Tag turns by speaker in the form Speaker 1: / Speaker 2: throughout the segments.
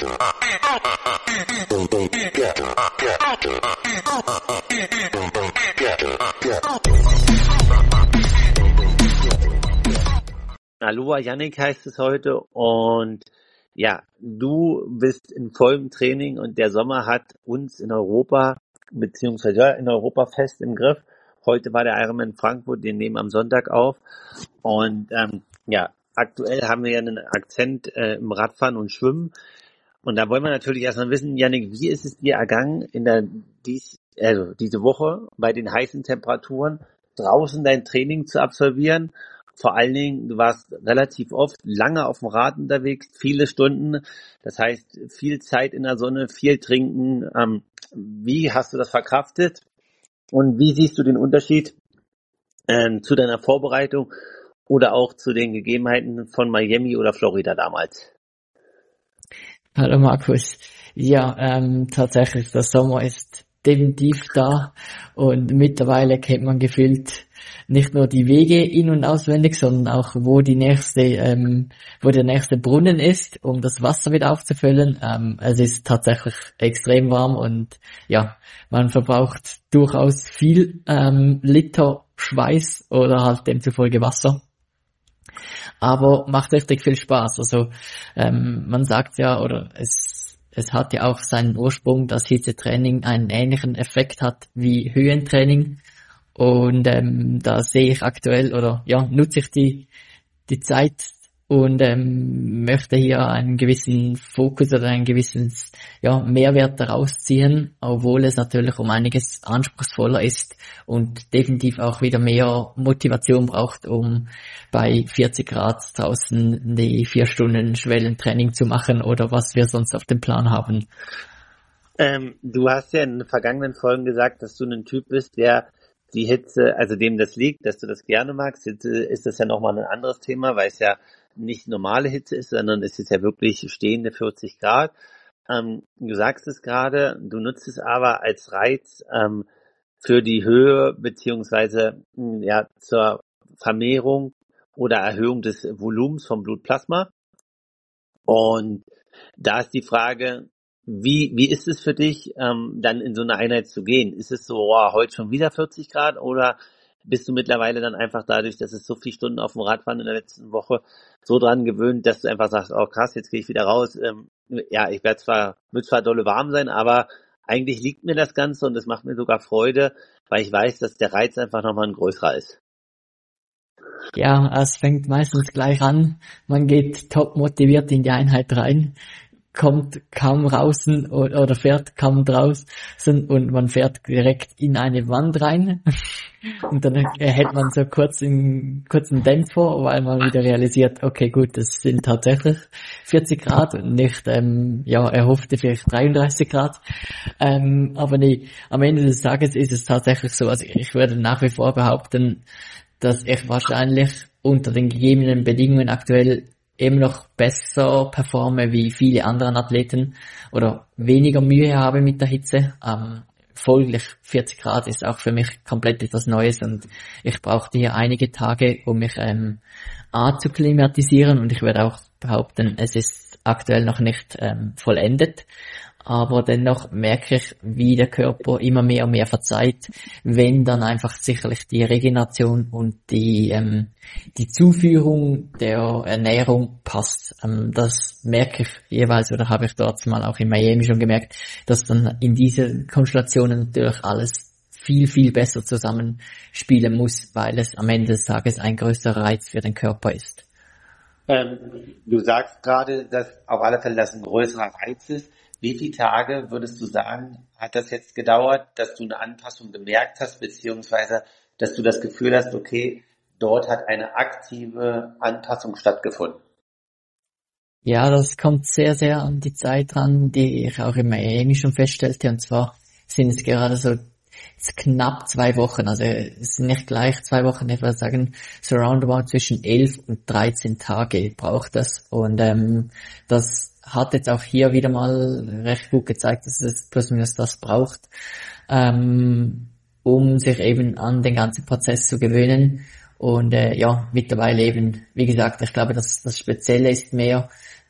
Speaker 1: Aloha Yannick heißt es heute und ja, du bist in vollem Training und der Sommer hat uns in Europa, beziehungsweise ja, in Europa fest im Griff. Heute war der Ironman Frankfurt, den nehmen am Sonntag auf und ja, aktuell haben wir ja einen Akzent im Radfahren und Schwimmen und da wollen wir natürlich erstmal wissen, Yannick, wie ist es dir ergangen in diese Woche bei den heißen Temperaturen draußen dein Training zu absolvieren? Vor allen Dingen, du warst relativ oft lange auf dem Rad unterwegs, viele Stunden. Das heißt, viel Zeit in der Sonne, viel trinken. Wie hast du das verkraftet? Und wie siehst du den Unterschied zu deiner Vorbereitung oder auch zu den Gegebenheiten von Miami oder Florida damals?
Speaker 2: Hallo Markus. Ja, tatsächlich, der Sommer ist definitiv da und mittlerweile kennt man gefühlt nicht nur die Wege in- und auswendig, sondern auch wo der nächste Brunnen ist, um das Wasser wieder aufzufüllen. Es ist tatsächlich extrem warm und ja, man verbraucht durchaus viel Liter Schweiß oder halt demzufolge Wasser. Aber macht richtig viel Spaß. Also man sagt ja, oder es hat ja auch seinen Ursprung, dass Hitzetraining einen ähnlichen Effekt hat wie Höhentraining. Und da sehe ich aktuell oder ja, nutze ich die Zeit und möchte hier einen gewissen Fokus oder einen gewissen Mehrwert daraus ziehen, obwohl es natürlich um einiges anspruchsvoller ist und definitiv auch wieder mehr Motivation braucht, um bei 40 Grad draußen die 4 Stunden Schwellentraining zu machen oder was wir sonst auf dem Plan haben.
Speaker 1: Du hast ja in den vergangenen Folgen gesagt, dass du ein Typ bist, der die Hitze, also dem das liegt, dass du das gerne magst. Jetzt ist das ja nochmal ein anderes Thema, weil es ja nicht normale Hitze ist, sondern es ist ja wirklich stehende 40 Grad. Du sagst es gerade, du nutzt es aber als Reiz für die Höhe beziehungsweise ja zur Vermehrung oder Erhöhung des Volumens vom Blutplasma. Und da ist die Frage, wie ist es für dich, dann in so eine Einheit zu gehen? Ist es so, heute schon wieder 40 Grad oder bist du mittlerweile dann einfach dadurch, dass es so viele Stunden auf dem Radfahren in der letzten Woche so dran gewöhnt, dass du einfach sagst, oh krass, jetzt gehe ich wieder raus. Ja, ich wird zwar dolle warm sein, aber eigentlich liegt mir das Ganze und es macht mir sogar Freude, weil ich weiß, dass der Reiz einfach nochmal ein größerer ist.
Speaker 2: Ja, es fängt meistens gleich an. Man geht top motiviert in die Einheit rein, kommt kaum raus oder fährt kaum draußen und man fährt direkt in eine Wand rein und dann hält man so kurzen Dämpfer, weil man wieder realisiert, okay gut, das sind tatsächlich 40 Grad und nicht erhoffte vielleicht 33 Grad, aber nee, am Ende des Tages ist es tatsächlich so, also ich würde nach wie vor behaupten, dass ich wahrscheinlich unter den gegebenen Bedingungen aktuell eben noch besser performe wie viele anderen Athleten oder weniger Mühe habe mit der Hitze. Folglich 40 Grad ist auch für mich komplett etwas Neues und ich brauchte hier einige Tage, um mich zu klimatisieren und ich würde auch behaupten, es ist aktuell noch nicht vollendet. Aber dennoch merke ich, wie der Körper immer mehr und mehr verzeiht, wenn dann einfach sicherlich die Regeneration und die Zuführung der Ernährung passt. Das merke ich jeweils oder habe ich dort mal auch in Miami schon gemerkt, dass dann in diesen Konstellationen natürlich alles viel, viel besser zusammenspielen muss, weil es am Ende des Tages ein größerer Reiz für den Körper ist.
Speaker 1: Du sagst gerade, dass auf alle Fälle das ein größerer Reiz ist. Wie viele Tage würdest du sagen, hat das jetzt gedauert, dass du eine Anpassung gemerkt hast, beziehungsweise dass du das Gefühl hast, okay, dort hat eine aktive Anpassung stattgefunden?
Speaker 2: Ja, das kommt sehr, sehr an die Zeit ran, die ich auch in Miami schon feststellte. Und zwar sind es gerade so knapp 2 Wochen, also es sind nicht gleich 2 Wochen, ich würde sagen, so roundabout zwischen 11 und 13 Tage braucht das. Und das hat jetzt auch hier wieder mal recht gut gezeigt, dass es plus minus das braucht, um sich eben an den ganzen Prozess zu gewöhnen. Und mittlerweile eben, wie gesagt, ich glaube, dass das Spezielle ist mehr,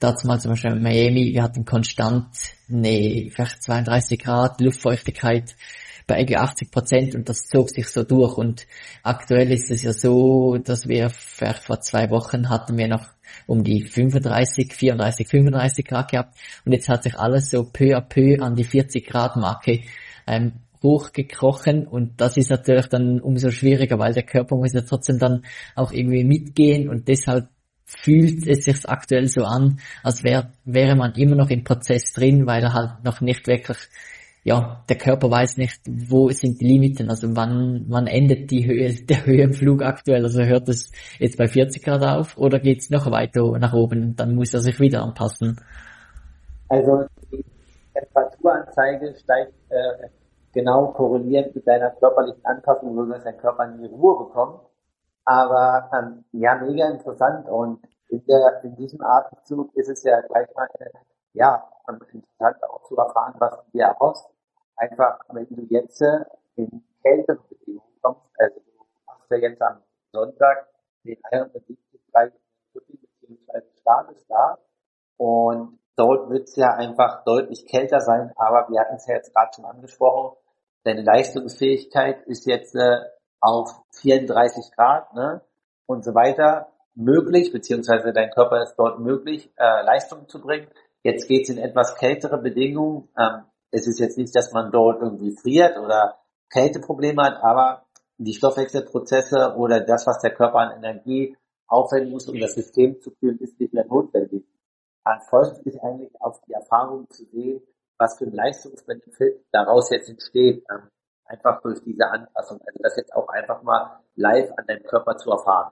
Speaker 2: dazu mal zum Beispiel in Miami, wir hatten konstant vielleicht 32 Grad, Luftfeuchtigkeit bei irgendwie 80% und das zog sich so durch und aktuell ist es ja so, dass wir vielleicht vor 2 Wochen hatten wir noch um die 35 Grad gehabt und jetzt hat sich alles so peu à peu an die 40 Grad Marke hochgekrochen und das ist natürlich dann umso schwieriger, weil der Körper muss ja trotzdem dann auch irgendwie mitgehen und deshalb fühlt es sich aktuell so an, als wäre man immer noch im Prozess drin, weil er halt noch nicht wirklich, der Körper weiß nicht, wo sind die Limiten, also wann endet der Höhenflug aktuell, also hört es jetzt bei 40 Grad auf oder geht es noch weiter nach oben, dann muss er sich wieder anpassen.
Speaker 1: Also die Temperaturanzeige steigt genau korrelierend mit deiner körperlichen Anpassung, so dass dein Körper in die Ruhe bekommt. Aber mega interessant und in diesem Atemzug ist es ja gleich mal interessant auch zu erfahren, was du dir erhoffst. Einfach, wenn du jetzt in kälteren Bedingungen kommst, also du machst ja jetzt am Sonntag den 170 Grad beziehungsweise startest da und dort wird es ja einfach deutlich kälter sein, aber wir hatten es ja jetzt gerade schon angesprochen, deine Leistungsfähigkeit ist jetzt auf 34 Grad, ne, und so weiter möglich, beziehungsweise dein Körper ist dort möglich, Leistung zu bringen. Jetzt geht's in etwas kältere Bedingungen. Es ist jetzt nicht, dass man dort irgendwie friert oder Kälteprobleme hat, aber die Stoffwechselprozesse oder das, was der Körper an Energie aufwenden muss, um das System zu kühlen, ist nicht mehr notwendig. Man folgt sich eigentlich auf die Erfahrung zu sehen, was für ein Leistungsbenefit daraus jetzt entsteht, einfach durch diese Anpassung. Also das jetzt auch einfach mal live an deinem Körper zu erfahren.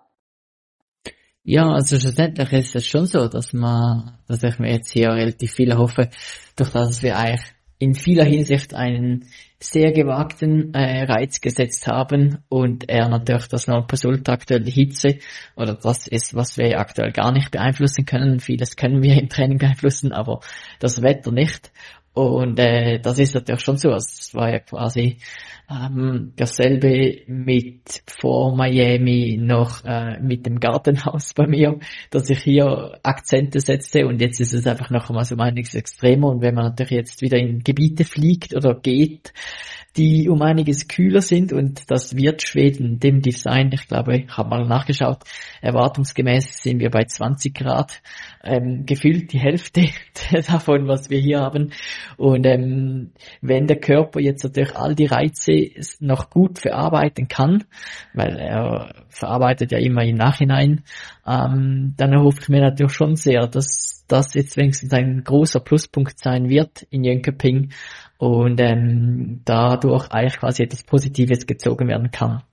Speaker 2: Ja, also schlussendlich ist es schon so, dass ich mir jetzt hier relativ viel erhoffe, durch das wir eigentlich in vieler Hinsicht einen sehr gewagten Reiz gesetzt haben und er natürlich das Nonplusultra aktuell die Hitze oder das ist, was wir aktuell gar nicht beeinflussen können. Vieles können wir im Training beeinflussen, aber das Wetter nicht. Und das ist natürlich schon so. Es war ja quasi dasselbe mit vor Miami noch mit dem Gartenhaus bei mir, dass ich hier Akzente setzte und jetzt ist es einfach noch einmal so einiges extremer und wenn man natürlich jetzt wieder in Gebiete fliegt oder geht, die um einiges kühler sind und das wird Schweden definitiv sein. Ich glaube, ich habe mal nachgeschaut, erwartungsgemäß sind wir bei 20 Grad, gefühlt die Hälfte davon, was wir hier haben. Und wenn der Körper jetzt natürlich all die Reize noch gut verarbeiten kann, weil er verarbeitet ja immer im Nachhinein, dann erhoffe ich mir natürlich schon sehr, dass das jetzt wenigstens ein großer Pluspunkt sein wird in Jönköping und dadurch eigentlich quasi etwas Positives gezogen werden kann.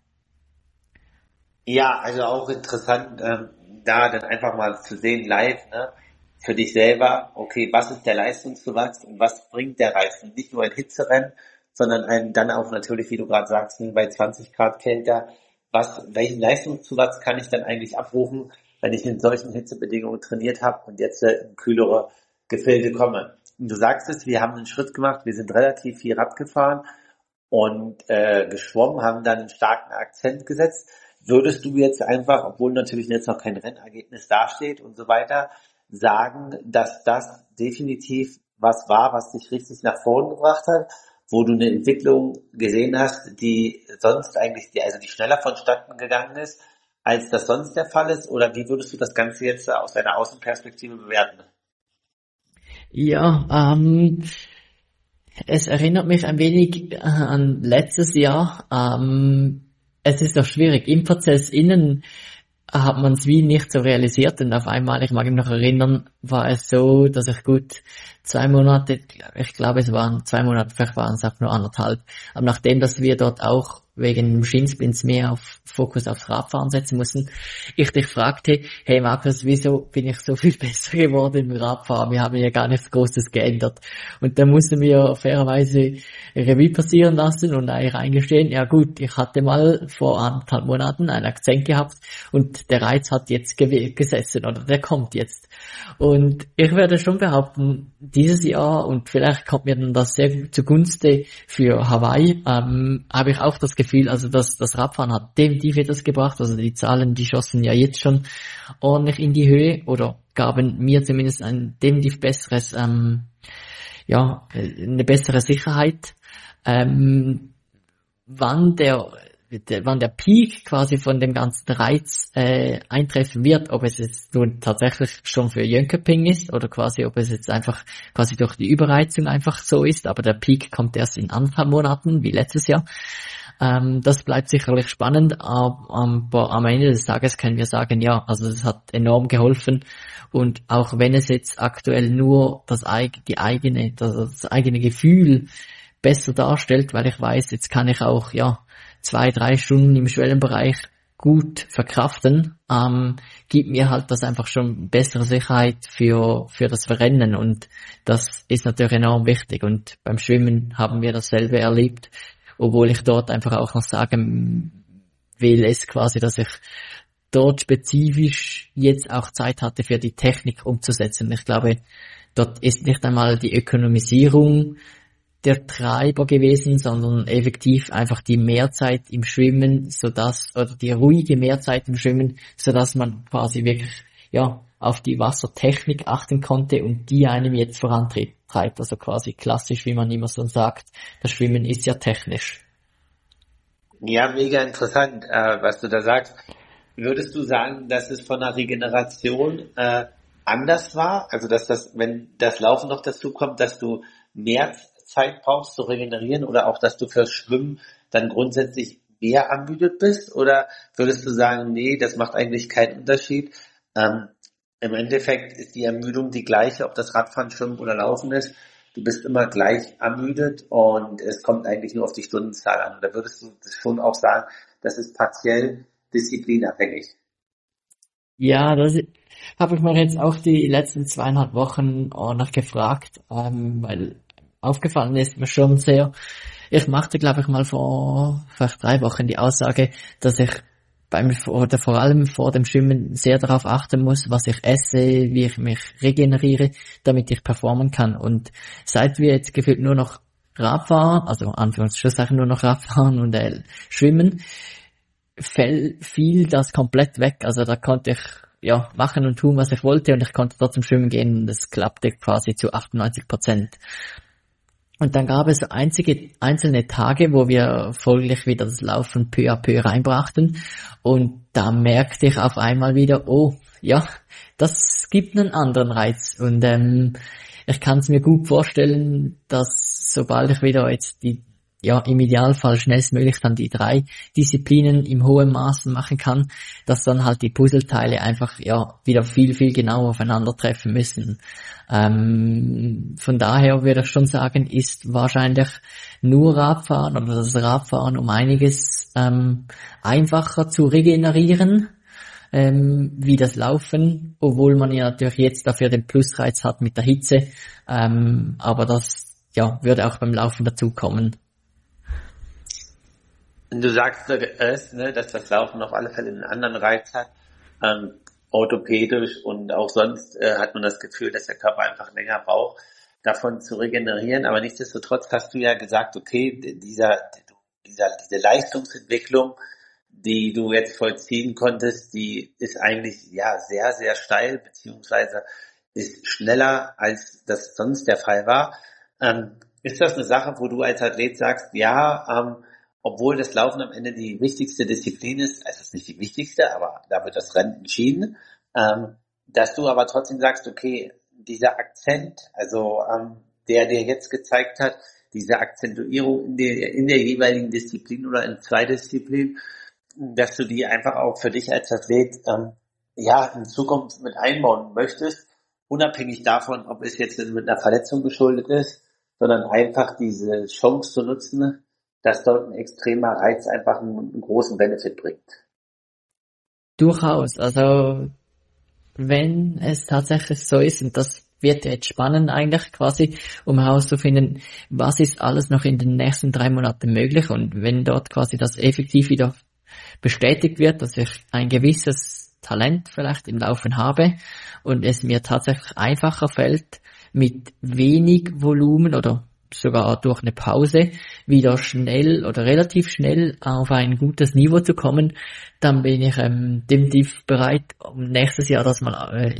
Speaker 1: Ja, also auch interessant, da dann einfach mal zu sehen live, ne, für dich selber, okay, was ist der Leistungszuwachs und was bringt der Reiz? Und nicht nur ein Hitzerennen, sondern dann auch natürlich, wie du gerade sagst, bei 20 Grad kälter, welchen Leistungszuwachs kann ich dann eigentlich abrufen, wenn ich in solchen Hitzebedingungen trainiert habe und jetzt in kühlere Gefilde komme. Und du sagst es, wir haben einen Schritt gemacht, wir sind relativ viel Rad gefahren und geschwommen, haben dann einen starken Akzent gesetzt. Würdest du jetzt einfach, obwohl natürlich jetzt noch kein Rennergebnis dasteht und so weiter, sagen, dass das definitiv was war, was dich richtig nach vorn gebracht hat, wo du eine Entwicklung gesehen hast, die sonst eigentlich, die schneller vonstatten gegangen ist, als das sonst der Fall ist? Oder wie würdest du das Ganze jetzt aus deiner Außenperspektive bewerten?
Speaker 2: Ja, es erinnert mich ein wenig an letztes Jahr. Es ist doch schwierig. Im Prozess innen hat man es wie nicht so realisiert und auf einmal, ich mag mich noch erinnern, war es so, dass ich gut 2 Monate, ich glaube es waren 2 Monate, vielleicht waren es auch nur 1,5, aber nachdem, dass wir dort auch wegen dem Shinsplints mehr auf Fokus aufs Radfahren setzen mussten, ich dich fragte, hey Markus, wieso bin ich so viel besser geworden im Radfahren? Wir haben ja gar nichts Großes geändert. Und da mussten wir fairerweise Revue passieren lassen und eigentlich eingestehen, ja gut, ich hatte mal vor 1,5 Monaten einen Akzent gehabt und der Reiz hat jetzt gesessen oder der kommt jetzt. Und ich werde schon behaupten, dieses Jahr, und vielleicht kommt mir dann das sehr zugunsten für Hawaii, habe ich auch das Gefühl, Gefühl, also das Radfahren hat definitiv etwas gebracht, also die Zahlen, die schossen ja jetzt schon ordentlich in die Höhe oder gaben mir zumindest ein definitiv besseres, eine bessere Sicherheit. Wann der Peak quasi von dem ganzen Reiz eintreffen wird, ob es jetzt nun tatsächlich schon für Jönköping ist oder quasi ob es jetzt einfach quasi durch die Überreizung einfach so ist, aber der Peak kommt erst in anderthalb Monaten wie letztes Jahr. Das bleibt sicherlich spannend, aber am Ende des Tages können wir sagen, ja, also es hat enorm geholfen und auch wenn es jetzt aktuell nur das eigene Gefühl besser darstellt, weil ich weiß, jetzt kann ich auch 2-3 Stunden im Schwellenbereich gut verkraften, gibt mir halt das einfach schon bessere Sicherheit für das Rennen und das ist natürlich enorm wichtig und beim Schwimmen haben wir dasselbe erlebt, obwohl ich dort einfach auch noch sagen will, ist quasi, dass ich dort spezifisch jetzt auch Zeit hatte für die Technik umzusetzen. Ich glaube, dort ist nicht einmal die Ökonomisierung der Treiber gewesen, sondern effektiv einfach die Mehrzeit im Schwimmen, oder die ruhige Mehrzeit im Schwimmen, sodass man quasi wirklich, auf die Wassertechnik achten konnte und die einem jetzt vorantreibt. Also quasi klassisch, wie man immer so sagt, das Schwimmen ist ja technisch.
Speaker 1: Ja, mega interessant, was du da sagst. Würdest du sagen, dass es von der Regeneration anders war? Also, wenn das Laufen noch dazu kommt, dass du mehr Zeit brauchst zu regenerieren oder auch, dass du fürs Schwimmen dann grundsätzlich mehr ermüdet bist? Oder würdest du sagen, nee, das macht eigentlich keinen Unterschied? Im Endeffekt ist die Ermüdung die gleiche, ob das Radfahren, Schwimmen oder Laufen ist. Du bist immer gleich ermüdet und es kommt eigentlich nur auf die Stundenzahl an. Da würdest du schon auch sagen, das ist partiell disziplinabhängig.
Speaker 2: Ja, das habe ich mir jetzt auch die letzten 2,5 Wochen auch noch gefragt, weil aufgefallen ist mir schon sehr. Ich machte, glaube ich, mal vor vielleicht 3 Wochen die Aussage, dass ich vor allem vor dem Schwimmen sehr darauf achten muss, was ich esse, wie ich mich regeneriere, damit ich performen kann. Und seit wir jetzt gefühlt nur noch Radfahren, also Anführungsschlusszeichen nur noch Radfahren und Schwimmen, fiel das komplett weg. Also da konnte ich machen und tun, was ich wollte und ich konnte trotzdem schwimmen gehen und das klappte quasi zu 98%. Und dann gab es einzelne Tage, wo wir folglich wieder das Laufen peu à peu reinbrachten. Und da merkte ich auf einmal wieder, das gibt einen anderen Reiz. Und ich kann es mir gut vorstellen, dass sobald ich wieder jetzt im Idealfall schnellstmöglich dann die 3 Disziplinen im hohen Maßen machen kann, dass dann halt die Puzzleteile einfach wieder viel, viel genauer aufeinandertreffen müssen. Von daher würde ich schon sagen, ist wahrscheinlich nur Radfahren oder das Radfahren um einiges einfacher zu regenerieren, wie das Laufen, obwohl man ja natürlich jetzt dafür den Plusreiz hat mit der Hitze, aber das würde auch beim Laufen dazukommen.
Speaker 1: Du sagst es, dass das Laufen auf alle Fälle einen anderen Reiz hat, orthopädisch und auch sonst hat man das Gefühl, dass der Körper einfach länger braucht, davon zu regenerieren. Aber nichtsdestotrotz hast du ja gesagt, okay, diese Leistungsentwicklung, die du jetzt vollziehen konntest, die ist eigentlich sehr, sehr steil, beziehungsweise ist schneller, als das sonst der Fall war. Ist das eine Sache, wo du als Athlet sagst, obwohl das Laufen am Ende die wichtigste Disziplin ist, also es ist nicht die wichtigste, aber da wird das Rennen entschieden, dass du aber trotzdem sagst, okay, dieser Akzent, also der dir jetzt gezeigt hat, diese Akzentuierung in der jeweiligen Disziplin oder in 2 Disziplinen, dass du die einfach auch für dich als Athlet in Zukunft mit einbauen möchtest, unabhängig davon, ob es jetzt mit einer Verletzung geschuldet ist, sondern einfach diese Chance zu nutzen, dass dort ein extremer Reiz einfach einen großen Benefit bringt.
Speaker 2: Durchaus. Also wenn es tatsächlich so ist, und das wird jetzt spannend eigentlich quasi, um herauszufinden, was ist alles noch in den nächsten 3 Monaten möglich und wenn dort quasi das effektiv wieder bestätigt wird, dass ich ein gewisses Talent vielleicht im Laufen habe und es mir tatsächlich einfacher fällt, mit wenig Volumen oder sogar durch eine Pause wieder schnell oder relativ schnell auf ein gutes Niveau zu kommen, dann bin ich definitiv bereit, um nächstes Jahr das mal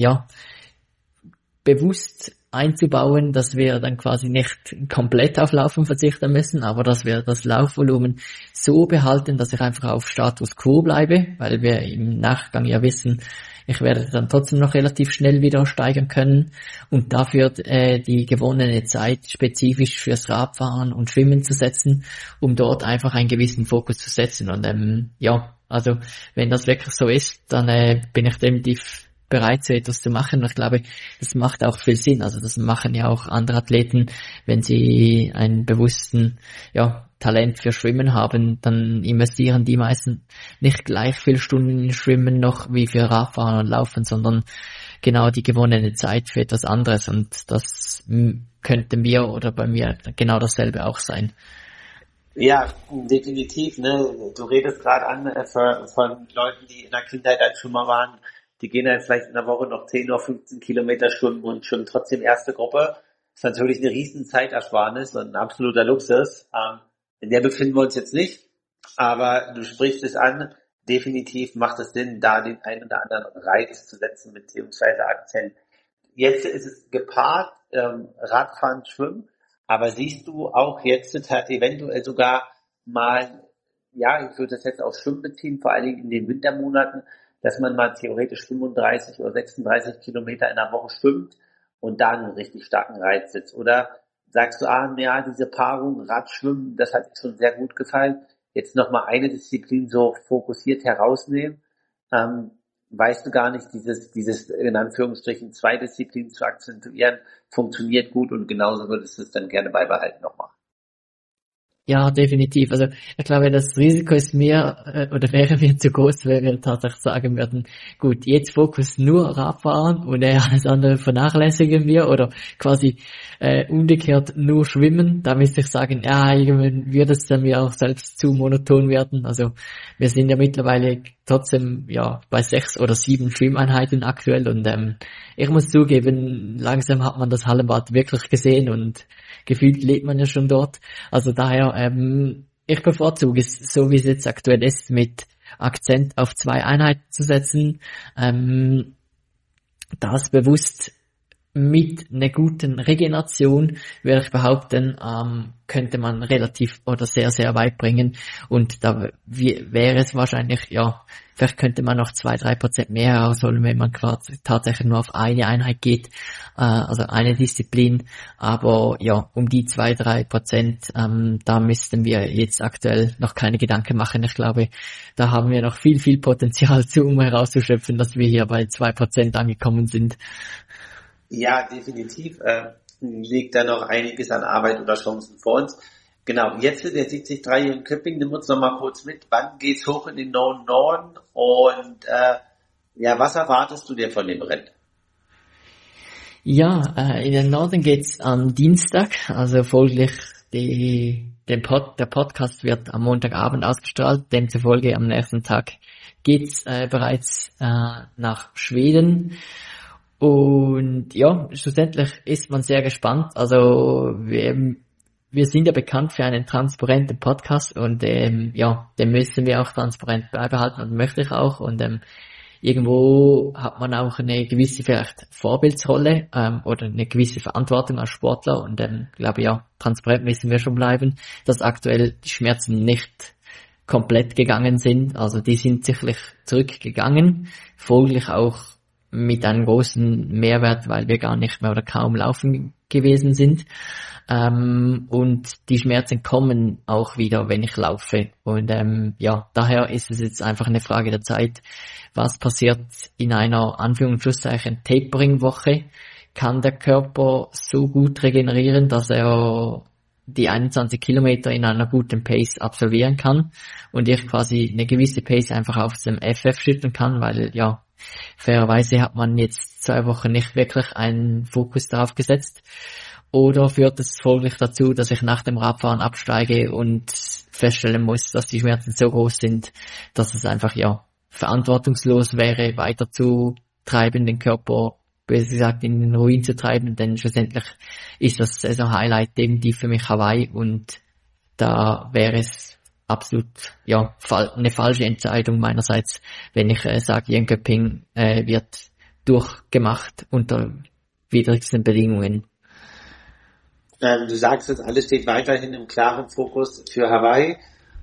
Speaker 2: bewusst einzubauen, dass wir dann quasi nicht komplett auf Laufen verzichten müssen, aber dass wir das Laufvolumen so behalten, dass ich einfach auf Status Quo bleibe, weil wir im Nachgang ja wissen, ich werde dann trotzdem noch relativ schnell wieder steigern können und dafür die gewonnene Zeit spezifisch fürs Radfahren und Schwimmen zu setzen, um dort einfach einen gewissen Fokus zu setzen. Und also wenn das wirklich so ist, dann bin ich definitiv bereit, so etwas zu machen. Und ich glaube, das macht auch viel Sinn. Also das machen ja auch andere Athleten, wenn sie einen bewussten Talent für Schwimmen haben, dann investieren die meisten nicht gleich viel Stunden in Schwimmen noch wie für Radfahren und Laufen, sondern genau die gewonnene Zeit für etwas anderes. Und das könnte mir oder bei mir genau dasselbe auch sein.
Speaker 1: Ja, definitiv. Ne? Du redest gerade an von Leuten, die in der Kindheit als Schwimmer waren. Die gehen dann vielleicht in der Woche noch 10 oder 15 Kilometer schwimmen und schon trotzdem erste Gruppe. Das ist natürlich eine riesen Zeitersparnis und ein absoluter Luxus. In der befinden wir uns jetzt nicht, aber du sprichst es an. Definitiv macht es Sinn, da den einen oder anderen Reiz zu setzen, beziehungsweise Akzent. Jetzt ist es gepaart, Radfahren, Schwimmen, aber siehst du auch jetzt eventuell sogar mal, ich würde das jetzt auf Schwimmen beziehen, vor allen Dingen in den Wintermonaten, dass man mal theoretisch 35 oder 36 Kilometer in der Woche schwimmt und da einen richtig starken Reiz sitzt. Oder sagst du, diese Paarung Radschwimmen, das hat dir schon sehr gut gefallen. Jetzt nochmal eine Disziplin so fokussiert herausnehmen. Weißt du gar nicht, dieses in Anführungsstrichen 2 Disziplinen zu akzentuieren, funktioniert gut und genauso würdest du es dann gerne beibehalten nochmal.
Speaker 2: Ja, definitiv. Also ich glaube, das Risiko ist wäre mir zu groß, wenn wir tatsächlich sagen würden, gut, jetzt Fokus nur Radfahren und alles andere vernachlässigen wir oder quasi umgekehrt nur Schwimmen. Da müsste ich sagen, irgendwann wird es dann mir auch selbst zu monoton werden. Also wir sind ja mittlerweile trotzdem bei 6 oder 7 Schwimmeinheiten aktuell und ich muss zugeben, langsam hat man das Hallenbad wirklich gesehen und gefühlt lebt man ja schon dort. Also daher, ich bevorzuge es, so wie es jetzt aktuell ist, mit Akzent auf 2 Einheiten zu setzen, das bewusst mit einer guten Regeneration, würde ich behaupten, könnte man relativ oder sehr, sehr weit bringen und da wäre es wahrscheinlich, vielleicht könnte man noch 2-3% mehr herausholen, wenn man quasi tatsächlich nur auf eine Einheit geht, also eine Disziplin, aber um die 2-3%, da müssten wir jetzt aktuell noch keine Gedanken machen. Ich glaube, da haben wir noch viel, viel Potenzial um herauszuschöpfen, dass wir hier bei 2% angekommen sind.
Speaker 1: Ja, definitiv liegt da noch einiges an Arbeit oder Chancen vor uns. Genau, jetzt der 73 in Köpping, nimm uns noch mal kurz mit. Wann geht's hoch in den Norden und was erwartest du dir von dem Rennen?
Speaker 2: Ja, in den Norden geht's am Dienstag, also folglich der Podcast wird am Montagabend ausgestrahlt, demzufolge am nächsten Tag geht's bereits nach Schweden. Und schlussendlich ist man sehr gespannt. Also wir sind ja bekannt für einen transparenten Podcast und den müssen wir auch transparent beibehalten und möchte ich auch. Und irgendwo hat man auch eine gewisse vielleicht Vorbildsrolle oder eine gewisse Verantwortung als Sportler und glaube transparent müssen wir schon bleiben, dass aktuell die Schmerzen nicht komplett gegangen sind. Also die sind sicherlich zurückgegangen, folglich auch mit einem großen Mehrwert, weil wir gar nicht mehr oder kaum laufen gewesen sind. Und die Schmerzen kommen auch wieder, wenn ich laufe. Und daher ist es jetzt einfach eine Frage der Zeit, was passiert in einer Anführungszeichen Tapering-Woche. Kann der Körper so gut regenerieren, dass er die 21 Kilometer in einer guten Pace absolvieren kann und ich quasi eine gewisse Pace einfach auf dem FF schütten kann, weil fairerweise hat man jetzt 2 Wochen nicht wirklich einen Fokus darauf gesetzt. Oder führt es folglich dazu, dass ich nach dem Radfahren absteige und feststellen muss, dass die Schmerzen so groß sind, dass es einfach verantwortungslos wäre, weiter zu treiben, den Körper böse gesagt, in den Ruin zu treiben, denn schlussendlich ist das Saison-Highlight definitiv für mich Hawaii und da wäre es absolut, ja, eine falsche Entscheidung meinerseits, wenn ich sage, Jönköping wird durchgemacht unter widrigsten Bedingungen.
Speaker 1: Du sagst, das alles steht weiterhin im klaren Fokus für Hawaii.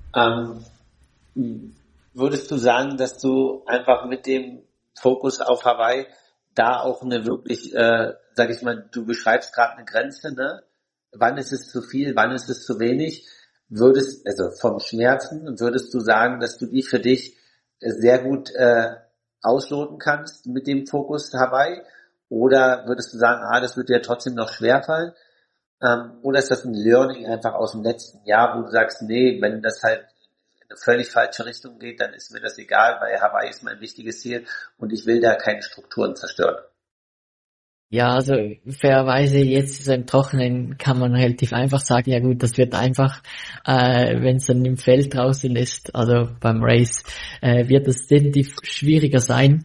Speaker 1: Würdest du sagen, dass du einfach mit dem Fokus auf Hawaii da auch eine wirklich, sag ich mal, du beschreibst gerade eine Grenze, ne? Wann ist es zu viel, wann ist es zu wenig? Also vom Schmerzen, würdest du sagen, dass du die für dich sehr gut ausloten kannst mit dem Fokus Hawaii? Oder würdest du sagen, das wird dir trotzdem noch schwerfallen? Oder ist das ein Learning einfach aus dem letzten Jahr, wo du sagst, nee, wenn das halt in eine völlig falsche Richtung geht, dann ist mir das egal, weil Hawaii ist mein wichtiges Ziel und ich will da keine Strukturen zerstören.
Speaker 2: Ja, also fairerweise jetzt so im Trockenen kann man relativ einfach sagen, ja gut, das wird einfach, wenn es dann im Feld draußen ist, also beim Race, wird es definitiv schwieriger sein.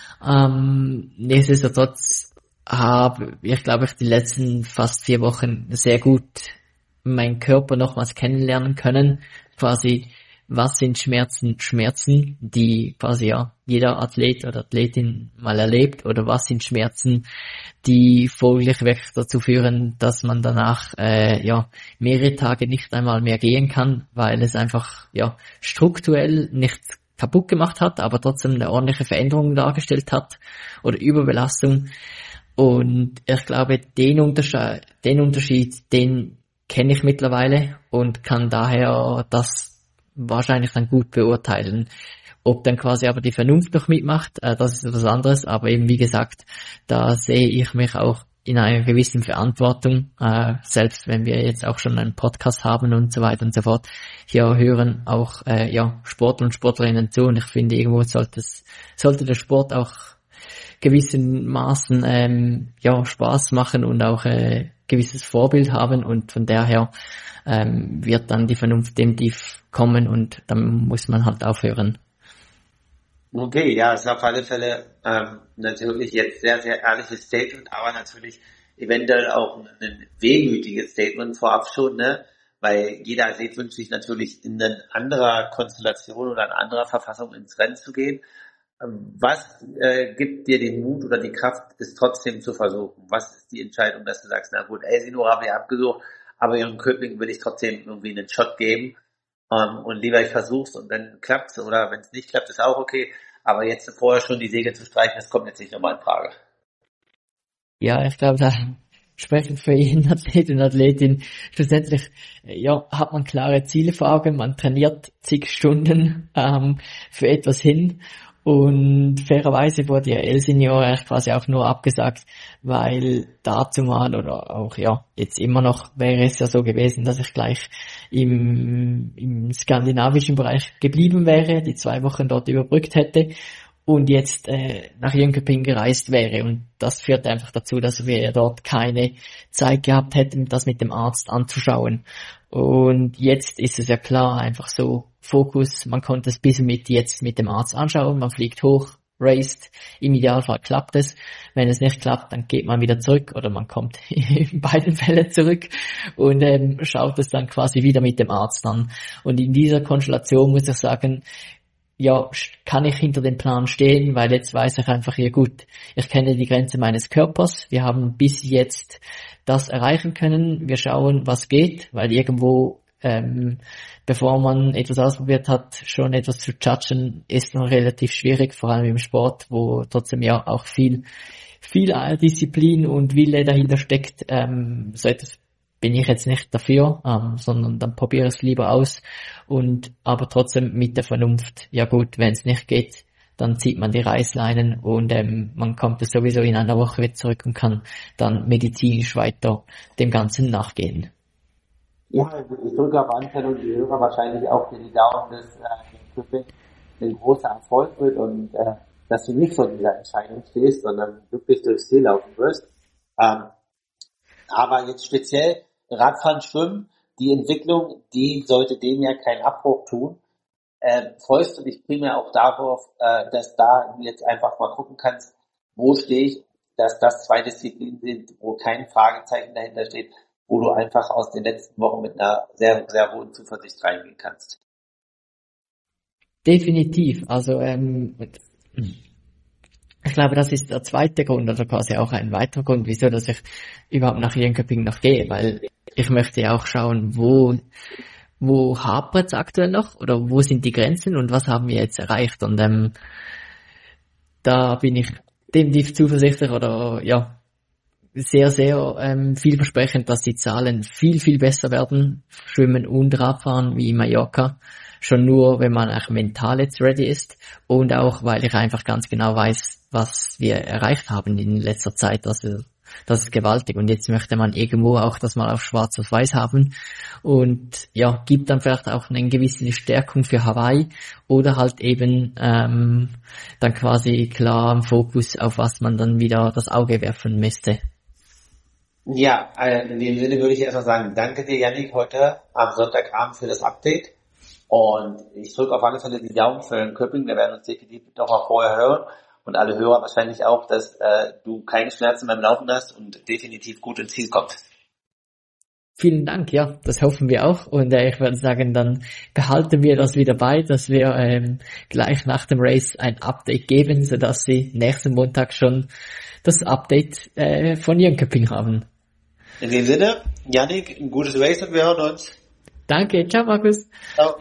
Speaker 2: Nichtsdestotrotz habe ich, glaube ich, die letzten fast 4 Wochen sehr gut meinen Körper nochmals kennenlernen können. Quasi, was sind Schmerzen, die quasi ja jeder Athlet oder Athletin mal erlebt, oder was sind Schmerzen, die folglich wirklich dazu führen, dass man danach mehrere Tage nicht einmal mehr gehen kann, weil es einfach strukturell nichts kaputt gemacht hat, aber trotzdem eine ordentliche Veränderung dargestellt hat oder Überbelastung. Und ich glaube, den Unterschied, den kenne ich mittlerweile und kann daher das wahrscheinlich dann gut beurteilen. Ob dann quasi aber die Vernunft noch mitmacht, das ist etwas anderes, aber eben wie gesagt, da sehe ich mich auch in einer gewissen Verantwortung, selbst wenn wir jetzt auch schon einen Podcast haben und so weiter und so fort. Hier hören auch Sportler und Sportlerinnen zu, und ich finde, irgendwo sollte der Sport auch gewissen Maßen Spaß machen und auch gewisses Vorbild haben, und von daher wird dann die Vernunft definitiv kommen und dann muss man halt aufhören.
Speaker 1: Okay, ja, ist auf alle Fälle natürlich jetzt sehr, sehr ehrliches Statement, aber natürlich eventuell auch ein wehmütiges Statement vorab schon, ne? Weil jeder Athlet wünscht sich natürlich in einer anderer Konstellation oder in anderer Verfassung ins Rennen zu gehen. Was gibt dir den Mut oder die Kraft, es trotzdem zu versuchen? Was ist die Entscheidung, dass du sagst, na gut, Elsinore habe ich abgesucht, aber in Köping will ich trotzdem irgendwie einen Shot geben und lieber ich versuch's und dann klappt's, oder wenn es nicht klappt, ist auch okay, aber jetzt vorher schon die Segel zu streichen, das kommt jetzt nicht nochmal in Frage.
Speaker 2: Ja, ich glaube, da sprechen für jeden Athlet und Athletin. Schlussendlich, hat man klare Ziele vor Augen, man trainiert zig Stunden für etwas hin. Und fairerweise wurde ja El-Senior eigentlich quasi auch nur abgesagt, weil dazu mal oder auch jetzt immer noch wäre es ja so gewesen, dass ich gleich im skandinavischen Bereich geblieben wäre, die 2 Wochen dort überbrückt hätte und jetzt nach Jönköping gereist wäre. Und das führt einfach dazu, dass wir dort keine Zeit gehabt hätten, das mit dem Arzt anzuschauen. Und jetzt ist es ja klar, einfach so Fokus, man konnte es bis jetzt mit dem Arzt anschauen, man fliegt hoch, raced, im Idealfall klappt es. Wenn es nicht klappt, dann geht man wieder zurück oder man kommt in beiden Fällen zurück und schaut es dann quasi wieder mit dem Arzt an. Und in dieser Konstellation muss ich sagen, kann ich hinter dem Plan stehen, weil jetzt weiß ich einfach, gut, ich kenne die Grenze meines Körpers, wir haben bis jetzt das erreichen können, wir schauen, was geht, weil irgendwo, bevor man etwas ausprobiert hat, schon etwas zu judgen, ist noch relativ schwierig, vor allem im Sport, wo trotzdem auch viel Disziplin und Wille dahinter steckt, so etwas bin ich jetzt nicht dafür, sondern dann probiere es lieber aus und aber trotzdem mit der Vernunft, ja gut, wenn es nicht geht, dann zieht man die Reißleinen und man kommt es sowieso in einer Woche wieder zurück und kann dann medizinisch weiter dem Ganzen nachgehen.
Speaker 1: Ja, ich drücke auf Anfälle und die Hörer wahrscheinlich auch für die Daumen, dass Köping ein großer Erfolg wird und dass du nicht vor dieser Entscheidung stehst, sondern wirklich durchs Ziel laufen wirst. Aber jetzt speziell Radfahren, Schwimmen, die Entwicklung, die sollte dem ja keinen Abbruch tun. Freust du dich primär auch darauf, dass da jetzt einfach mal gucken kannst, wo stehe ich dass das zwei Disziplinen sind, wo kein Fragezeichen dahinter steht, wo du einfach aus den letzten Wochen mit einer sehr, sehr hohen Zuversicht reingehen kannst.
Speaker 2: Definitiv. Also ich glaube, das ist der zweite Grund oder quasi auch ein weiterer Grund, wieso dass ich überhaupt nach Jönköping noch gehe, weil ich möchte ja auch schauen, wo hapert es aktuell noch oder wo sind die Grenzen und was haben wir jetzt erreicht. Und da bin ich definitiv zuversichtlich oder ja sehr, sehr vielversprechend, dass die Zahlen viel, viel besser werden, Schwimmen und Radfahren wie in Mallorca. Schon nur, wenn man auch mental jetzt ready ist und auch, weil ich einfach ganz genau weiß, was wir erreicht haben in letzter Zeit. Also, das ist gewaltig und jetzt möchte man irgendwo auch das mal auf schwarz auf weiß haben und ja, gibt dann vielleicht auch eine gewisse Stärkung für Hawaii oder halt eben dann quasi klar im Fokus, auf was man dann wieder das Auge werfen müsste.
Speaker 1: Ja, in dem Sinne würde ich erstmal sagen, danke dir, Yannick, heute am Sonntagabend für das Update. Und ich drücke auf alle Fälle die Daumen für Köping. Wir werden uns definitiv noch mal vorher hören. Und alle Hörer wahrscheinlich auch, dass du keine Schmerzen beim Laufen hast und definitiv gut ins Ziel kommst.
Speaker 2: Vielen Dank, ja, das hoffen wir auch. Und ich würde sagen, dann behalten wir das wieder bei, dass wir gleich nach dem Race ein Update geben, sodass Sie nächsten Montag schon das Update von Jönköping haben.
Speaker 1: In dem Sinne, Yannick, ein gutes Race und wir hören uns.
Speaker 2: Danke, ciao Markus.
Speaker 1: Ciao.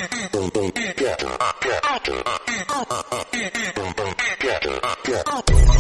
Speaker 3: Yeah.